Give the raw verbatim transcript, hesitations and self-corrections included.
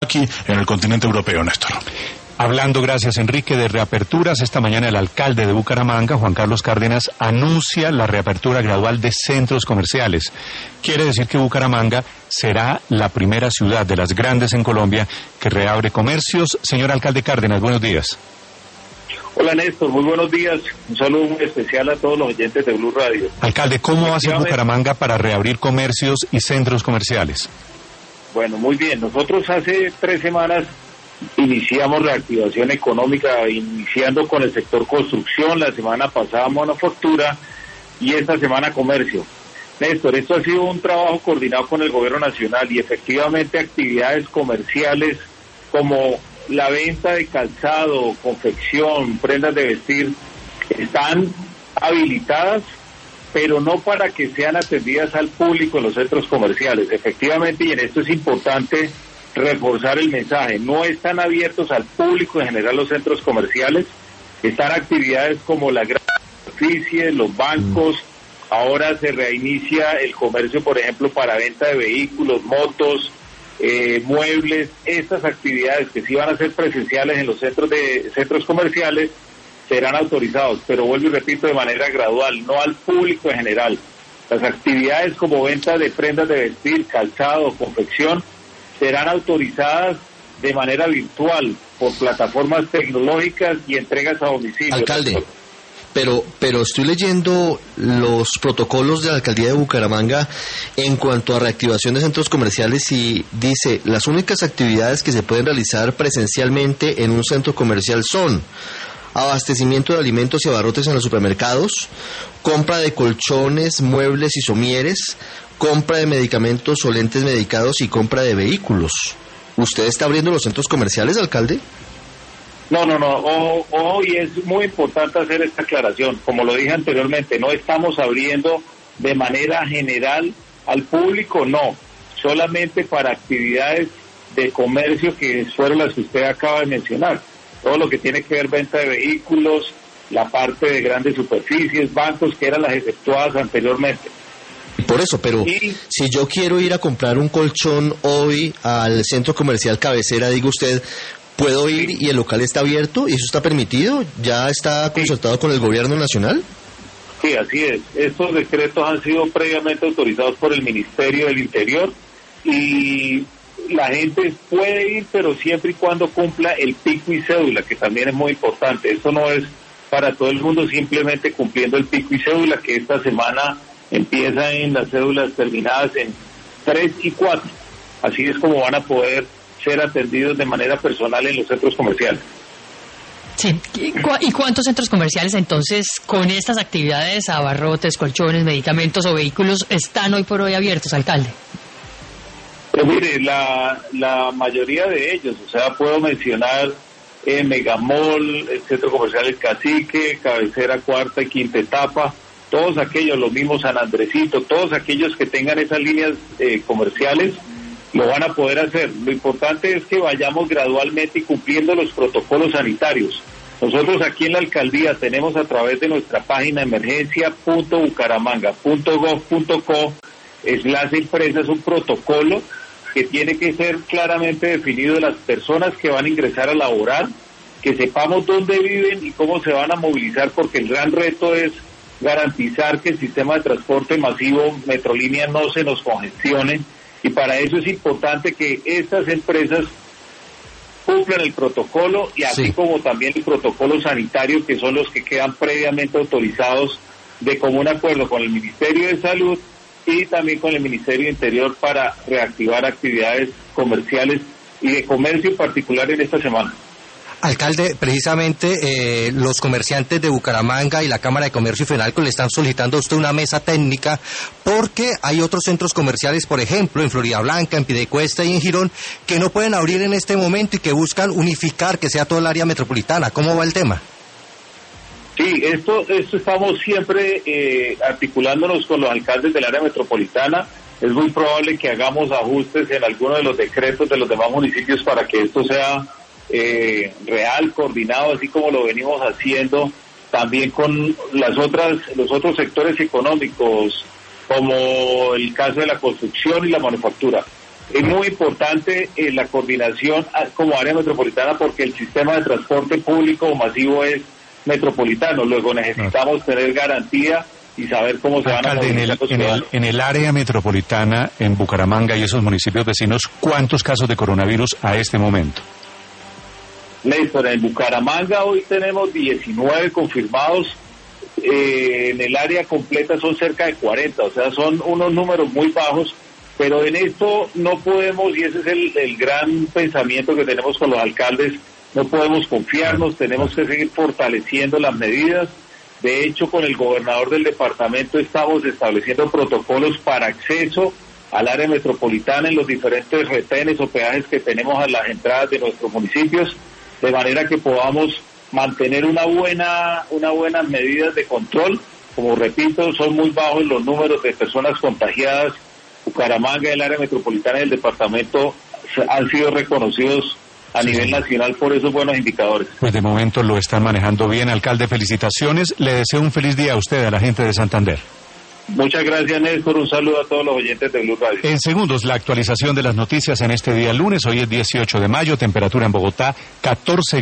aquí en el continente europeo, Néstor. Hablando, gracias Enrique, de reaperturas, esta mañana el alcalde de Bucaramanga, Juan Carlos Cárdenas, anuncia la reapertura gradual de centros comerciales. Quiere decir que Bucaramanga será la primera ciudad de las grandes en Colombia que reabre comercios. Señor alcalde Cárdenas, buenos días. Hola Néstor, muy buenos días. Un saludo muy especial a todos los oyentes de Blue Radio. Alcalde, ¿cómo va a hacer Bucaramanga para reabrir comercios y centros comerciales? Bueno, muy bien. Nosotros hace tres semanas iniciamos reactivación económica, iniciando con el sector construcción, la semana pasada manufactura y esta semana comercio. Néstor, esto ha sido un trabajo coordinado con el gobierno nacional y efectivamente actividades comerciales como la venta de calzado, confección, prendas de vestir están habilitadas, pero no para que sean atendidas al público en los centros comerciales. Efectivamente, y en esto es importante reforzar el mensaje, no están abiertos al público en general los centros comerciales, están actividades como la gran superficie, los bancos, ahora se reinicia el comercio, por ejemplo, para venta de vehículos, motos, eh, muebles, estas actividades que sí van a ser presenciales en los centros de centros comerciales serán autorizados, pero vuelvo y repito, de manera gradual, no al público en general. Las actividades como venta de prendas de vestir, calzado, confección, serán autorizadas de manera virtual por plataformas tecnológicas y entregas a domicilio. Alcalde, pero pero estoy leyendo los protocolos de la alcaldía de Bucaramanga en cuanto a reactivación de centros comerciales y dice, las únicas actividades que se pueden realizar presencialmente en un centro comercial son abastecimiento de alimentos y abarrotes en los supermercados, compra de colchones, muebles y somieres, compra de medicamentos o lentes medicados y compra de vehículos. ¿Usted está abriendo los centros comerciales, alcalde? No, no, no, ojo, ojo, y es muy importante hacer esta aclaración. Como lo dije anteriormente, no estamos abriendo de manera general al público, no, solamente para actividades de comercio que fueron las que usted acaba de mencionar. Todo lo que tiene que ver venta de vehículos, la parte de grandes superficies, bancos, que eran las efectuadas anteriormente. Por eso, pero y, si yo quiero ir a comprar un colchón hoy al centro comercial Cabecera, diga usted, ¿puedo ir y el local está abierto y eso está permitido? ¿Ya está consultado sí. con el gobierno nacional? Sí, así es. Estos decretos han sido previamente autorizados por el Ministerio del Interior y la gente puede ir, pero siempre y cuando cumpla el pico y cédula, que también es muy importante. Esto no es para todo el mundo, simplemente cumpliendo el pico y cédula, que esta semana empieza en las cédulas terminadas en tres y cuatro. Así es como van a poder ser atendidos de manera personal en los centros comerciales. Sí. ¿Y cuántos centros comerciales entonces con estas actividades, abarrotes, colchones, medicamentos o vehículos están hoy por hoy abiertos, alcalde? Pues mire, la, la mayoría de ellos, o sea, puedo mencionar eh, Megamall, el Centro Comercial El Cacique, Cabecera, Cuarta y Quinta Etapa, todos aquellos, los mismos San Andresito, todos aquellos que tengan esas líneas eh, comerciales, lo van a poder hacer. Lo importante es que vayamos gradualmente y cumpliendo los protocolos sanitarios. Nosotros aquí en la alcaldía tenemos a través de nuestra página emergencia punto bucaramanga punto gov punto co slash empresas un protocolo que tiene que ser claramente definido de las personas que van a ingresar a laborar, que sepamos dónde viven y cómo se van a movilizar, porque el gran reto es garantizar que el sistema de transporte masivo Metrolínea no se nos congestione, y para eso es importante que estas empresas cumplan el protocolo y así sí. como también el protocolo sanitario, que son los que quedan previamente autorizados de común acuerdo con el Ministerio de Salud y también con el Ministerio de Interior para reactivar actividades comerciales y de comercio en particular en esta semana. Alcalde, precisamente eh, los comerciantes de Bucaramanga y la Cámara de Comercio y Fenalco le están solicitando a usted una mesa técnica porque hay otros centros comerciales, por ejemplo, en Florida Blanca, en Piedecuesta y en Girón, que no pueden abrir en este momento y que buscan unificar que sea todo el área metropolitana. ¿Cómo va el tema? Sí, esto, esto estamos siempre eh, articulándonos con los alcaldes del área metropolitana. Es muy probable que hagamos ajustes en algunos de los decretos de los demás municipios para que esto sea Eh, real, coordinado, así como lo venimos haciendo también con las otras, los otros sectores económicos, como el caso de la construcción y la manufactura. Es muy importante eh, la coordinación a, como área metropolitana, porque el sistema de transporte público masivo es metropolitano. Luego necesitamos tener garantía y saber cómo se van a Alcalde, en el, en, el, en el área metropolitana, en Bucaramanga y esos municipios vecinos, ¿cuántos casos de coronavirus a este momento? Néstor, en Bucaramanga hoy tenemos diecinueve confirmados, eh, en el área completa son cerca de cuarenta, o sea, son unos números muy bajos, pero en esto no podemos, y ese es el, el gran pensamiento que tenemos con los alcaldes, no podemos confiarnos, tenemos que seguir fortaleciendo las medidas. De hecho, con el gobernador del departamento estamos estableciendo protocolos para acceso al área metropolitana en los diferentes retenes o peajes que tenemos a las entradas de nuestros municipios, de manera que podamos mantener una buena, una buenas medidas de control. Como repito, son muy bajos los números de personas contagiadas. Bucaramanga y el área metropolitana del departamento han sido reconocidos a sí, nivel nacional por esos buenos indicadores. Pues de momento lo están manejando bien, alcalde. Felicitaciones. Le deseo un feliz día a usted, a la gente de Santander. Muchas gracias, Néstor. Un saludo a todos los oyentes de Blue Radio. En segundos, la actualización de las noticias en este día lunes. Hoy es dieciocho de mayo, temperatura en Bogotá catorce